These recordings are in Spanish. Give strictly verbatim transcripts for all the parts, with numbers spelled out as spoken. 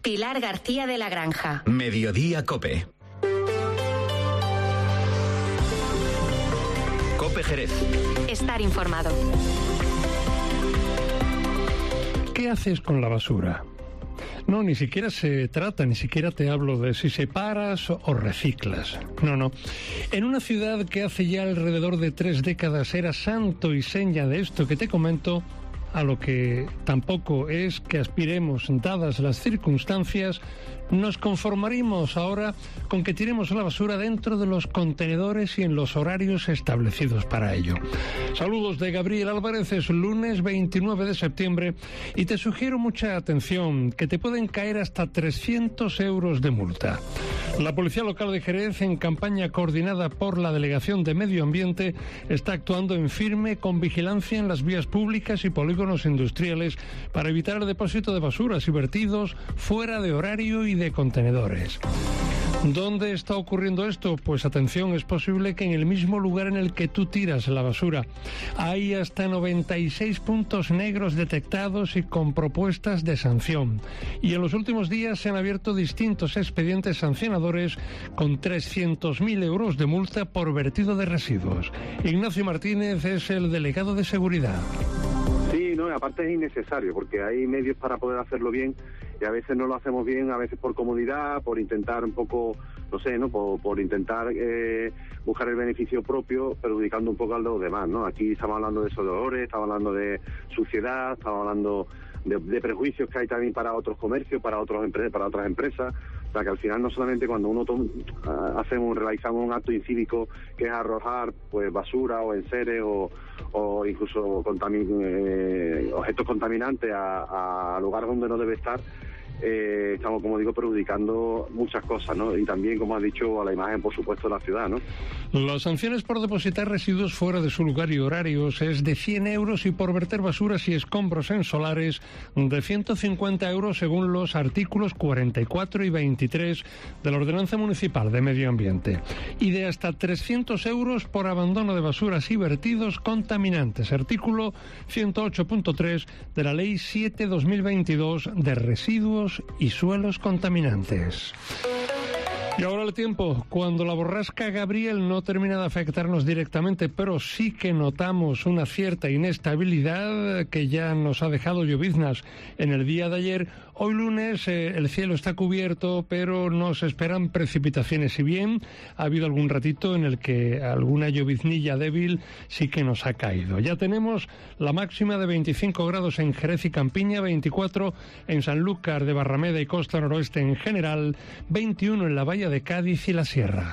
Pilar García de la Granja. Mediodía COPE. COPE Jerez. Estar informado. ¿Qué haces con la basura? No, ni siquiera se trata, ni siquiera te hablo de si separas o reciclas. No, no. En una ciudad que hace ya alrededor de tres décadas era santo y seña de esto que te comento, a lo que tampoco es que aspiremos, dadas las circunstancias, nos conformaremos ahora con que tiremos la basura dentro de los contenedores y en los horarios establecidos para ello. Saludos de Gabriel Álvarez, es lunes veintinueve de septiembre y te sugiero mucha atención, que te pueden caer hasta trescientos euros de multa. La Policía Local de Jerez, en campaña coordinada por la Delegación de Medio Ambiente, está actuando en firme con vigilancia en las vías públicas y polígonos industriales para evitar el depósito de basuras y vertidos fuera de horario y de contenedores. ¿Dónde está ocurriendo esto? Pues atención, es posible que en el mismo lugar en el que tú tiras la basura. Hay hasta noventa y seis puntos negros detectados y con propuestas de sanción. Y en los últimos días se han abierto distintos expedientes sancionadores con trescientos mil euros de multa por vertido de residuos. Ignacio Martínez es el delegado de seguridad. Sí, no, aparte es innecesario, porque hay medios para poder hacerlo bien y a veces no lo hacemos bien, a veces por comodidad, por intentar un poco, no sé, ¿no? Por, por intentar eh, buscar el beneficio propio, perjudicando un poco a los demás, ¿no? Aquí estamos hablando de dolores, estamos hablando de suciedad, estamos hablando de, de prejuicios que hay también para otros comercios, para otros empre- para otras empresas. O sea, que al final no solamente cuando uno to- hacemos, realizamos un acto incívico que es arrojar pues basura o enseres o, o incluso contamin- eh, objetos contaminantes a, a lugares donde no debe estar, eh, estamos, como digo, perjudicando muchas cosas, ¿no? Y también, como has dicho, a la imagen, por supuesto, de la ciudad, ¿no? Las sanciones por depositar residuos fuera de su lugar y horarios es de cien euros y por verter basuras y escombros en solares de ciento cincuenta euros según los artículos cuarenta y cuatro y veintitrés de la Ordenanza Municipal de Medio Ambiente. Y de hasta trescientos euros por abandono de basuras y vertidos contaminantes. Artículo ciento ocho punto tres de la Ley siete barra dos mil veintidós de residuos y suelos contaminantes. Y ahora el tiempo, cuando la borrasca Gabriel no termina de afectarnos directamente, pero sí que notamos una cierta inestabilidad que ya nos ha dejado lloviznas en el día de ayer. Hoy lunes eh, el cielo está cubierto, pero nos esperan precipitaciones. Si bien ha habido algún ratito en el que alguna lloviznilla débil sí que nos ha caído. Ya tenemos la máxima de veinticinco grados en Jerez y Campiña, veinticuatro en Sanlúcar de Barrameda y Costa Noroeste en general, veintiuno en la Bahía de Cádiz y la Sierra.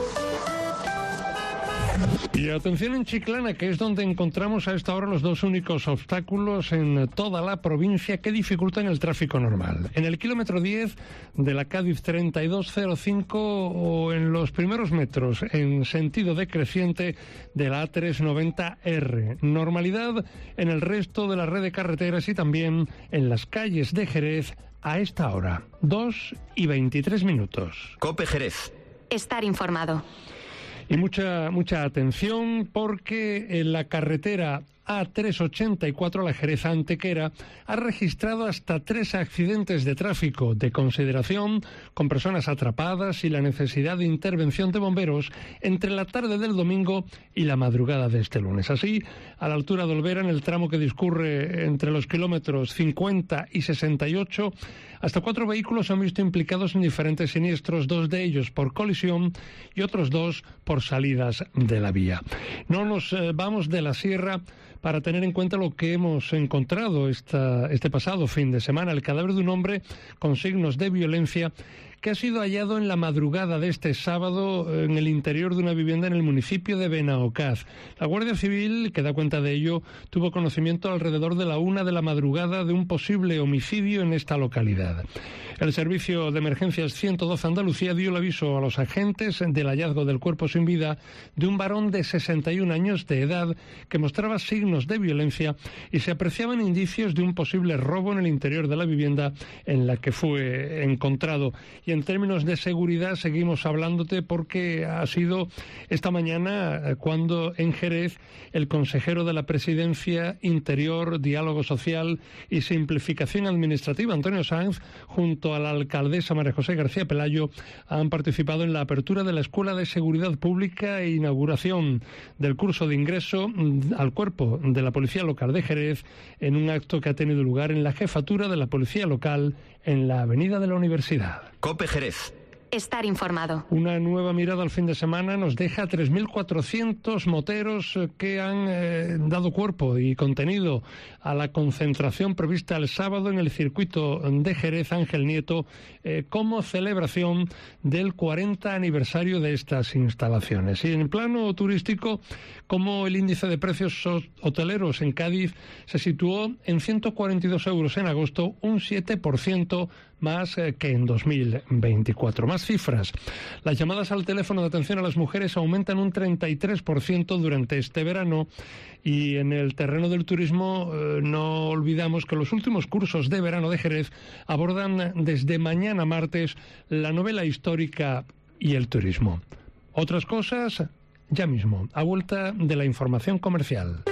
Y atención en Chiclana, que es donde encontramos a esta hora los dos únicos obstáculos en toda la provincia que dificultan el tráfico normal. En el kilómetro diez de la Cádiz treinta y dos cero cinco o en los primeros metros en sentido decreciente de la A trescientos noventa R. Normalidad en el resto de la red de carreteras y también en las calles de Jerez a esta hora, dos y veintitrés minutos. COPE Jerez. Estar informado. Y mucha mucha atención porque en la carretera A trescientos ochenta y cuatro, la Jerez Antequera, ha registrado hasta tres accidentes de tráfico de consideración con personas atrapadas y la necesidad de intervención de bomberos entre la tarde del domingo y la madrugada de este lunes. Así, a la altura de Olvera, en el tramo que discurre entre los kilómetros cincuenta y sesenta y ocho, hasta cuatro vehículos se han visto implicados en diferentes siniestros, dos de ellos por colisión y otros dos por salidas de la vía. No nos eh, vamos de la sierra para tener en cuenta lo que hemos encontrado esta, este pasado fin de semana, el cadáver de un hombre con signos de violencia que ha sido hallado en la madrugada de este sábado en el interior de una vivienda en el municipio de Benaocaz. La Guardia Civil, que da cuenta de ello, tuvo conocimiento alrededor de la una de la madrugada de un posible homicidio en esta localidad. El Servicio de Emergencias ciento doce Andalucía dio el aviso a los agentes del hallazgo del cuerpo sin vida de un varón de sesenta y un años de edad que mostraba signos de violencia y se apreciaban indicios de un posible robo en el interior de la vivienda en la que fue encontrado. Y en términos de seguridad seguimos hablándote porque ha sido esta mañana cuando en Jerez el consejero de la Presidencia, Interior, Diálogo Social y Simplificación Administrativa, Antonio Sanz, junto a la alcaldesa María José García Pelayo, han participado en la apertura de la Escuela de Seguridad Pública e inauguración del curso de ingreso al cuerpo de la Policía Local de Jerez en un acto que ha tenido lugar en la jefatura de la Policía Local en la Avenida de la Universidad. COPE Jerez. Estar informado. Una nueva mirada al fin de semana nos deja tres mil cuatrocientos moteros que han eh, dado cuerpo y contenido a la concentración prevista el sábado en el circuito de Jerez Ángel Nieto eh, como celebración del cuarenta aniversario de estas instalaciones. Y en el plano turístico, como el índice de precios hoteleros en Cádiz se situó en ciento cuarenta y dos euros en agosto, un siete por ciento más que en dos mil veinticuatro. Más cifras. Las llamadas al teléfono de atención a las mujeres aumentan un treinta y tres por ciento durante este verano y en el terreno del turismo eh, no olvidamos que los últimos cursos de verano de Jerez abordan desde mañana martes la novela histórica y el turismo. Otras cosas ya mismo, a vuelta de la información comercial.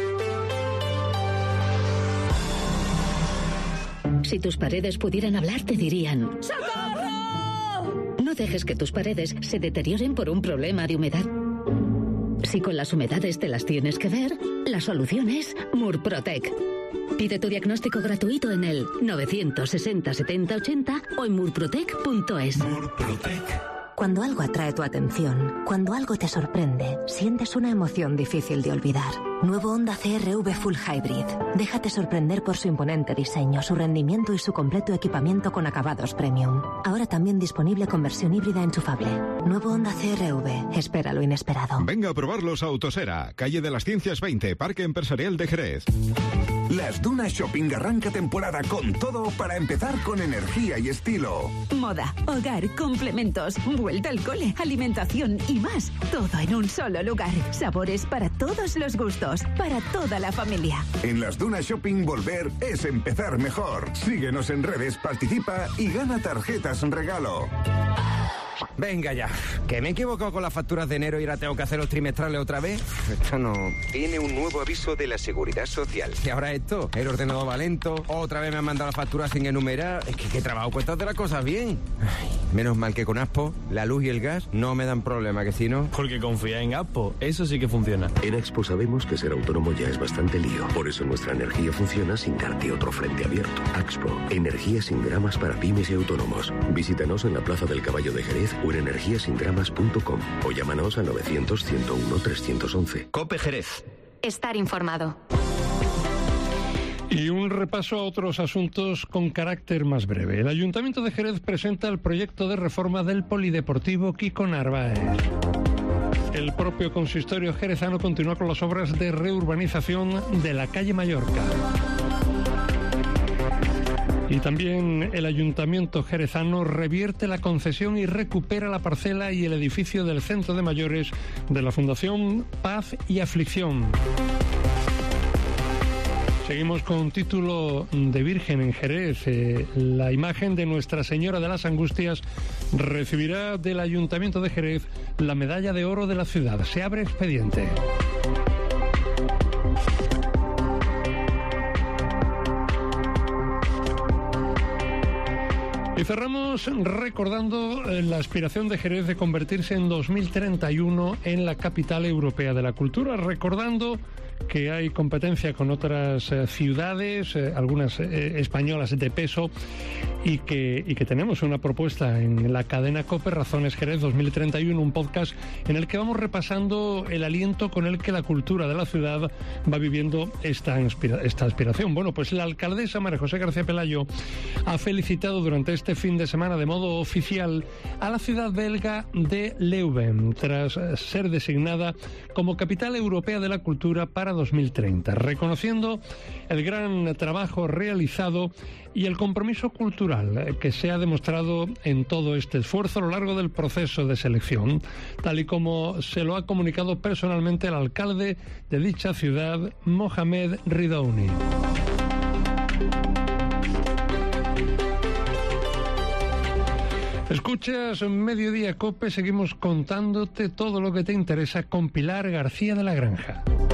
Si tus paredes pudieran hablar, te dirían: ¡socorro! No dejes que tus paredes se deterioren por un problema de humedad. Si con las humedades te las tienes que ver, la solución es Murprotec. Pide tu diagnóstico gratuito en el novecientos sesenta setenta ochenta o en murprotec punto es. Murprotec. Cuando algo atrae tu atención, cuando algo te sorprende, sientes una emoción difícil de olvidar. Nuevo Honda C R V Full Hybrid. Déjate sorprender por su imponente diseño, su rendimiento y su completo equipamiento con acabados premium. Ahora también disponible con versión híbrida enchufable. Nuevo Honda C R V. Espera lo inesperado. Venga a probarlos a Autosera, calle de las Ciencias veinte, Parque Empresarial de Jerez. Las Dunas Shopping arranca temporada con todo para empezar con energía y estilo. Moda, hogar, complementos, vuelta al cole, alimentación y más. Todo en un solo lugar. Sabores para todos los gustos, para toda la familia. En las Dunas Shopping volver es empezar mejor. Síguenos en redes, participa y gana tarjetas regalo. Venga ya, que me he equivocado con las facturas de enero y ahora tengo que hacer los trimestrales otra vez. Esto no... Tiene un nuevo aviso de la Seguridad Social. ¿Y ahora esto? El ordenador va lento, otra vez me han mandado las facturas sin enumerar. Es que qué trabajo cuesta hacer las cosas bien. Ay, menos mal que con Aspo, la luz y el gas no me dan problema, que si no... Porque confía en Aspo, eso sí que funciona. En Expo sabemos que ser autónomo ya es bastante lío. Por eso nuestra energía funciona sin darte otro frente abierto. Expo, energía sin dramas para pymes y autónomos. Visítanos en la Plaza del Caballo de Jerez o en energía sin dramas punto com o llámanos al novecientos ciento uno trescientos once. COPE Jerez. Estar informado. Y un repaso a otros asuntos con carácter más breve. El Ayuntamiento de Jerez presenta el proyecto de reforma del Polideportivo Kiko Narváez. El propio consistorio jerezano continúa con las obras de reurbanización de la calle Mallorca. Y también el Ayuntamiento jerezano revierte la concesión y recupera la parcela y el edificio del Centro de Mayores de la Fundación Paz y Aflicción. Seguimos con título de Virgen en Jerez. Eh, la imagen de Nuestra Señora de las Angustias recibirá del Ayuntamiento de Jerez la medalla de oro de la ciudad. Se abre expediente. Y cerramos recordando la aspiración de Jerez de convertirse en dos mil treinta y uno en la capital europea de la cultura, recordando que hay competencia con otras eh, ciudades, eh, algunas eh, españolas de peso, y que, y que tenemos una propuesta en la cadena COPE, Razones Jerez dos mil treinta y uno, un podcast en el que vamos repasando el aliento con el que la cultura de la ciudad va viviendo esta, inspira, esta aspiración. Bueno, pues la alcaldesa María José García Pelayo ha felicitado durante este fin de semana de modo oficial a la ciudad belga de Leuven, tras ser designada como capital europea de la cultura para dos mil treinta, reconociendo el gran trabajo realizado y el compromiso cultural que se ha demostrado en todo este esfuerzo a lo largo del proceso de selección, tal y como se lo ha comunicado personalmente el alcalde de dicha ciudad, Mohamed Ridouni. Escuchas Mediodía Cope, seguimos contándote todo lo que te interesa con Pilar García de la Granja.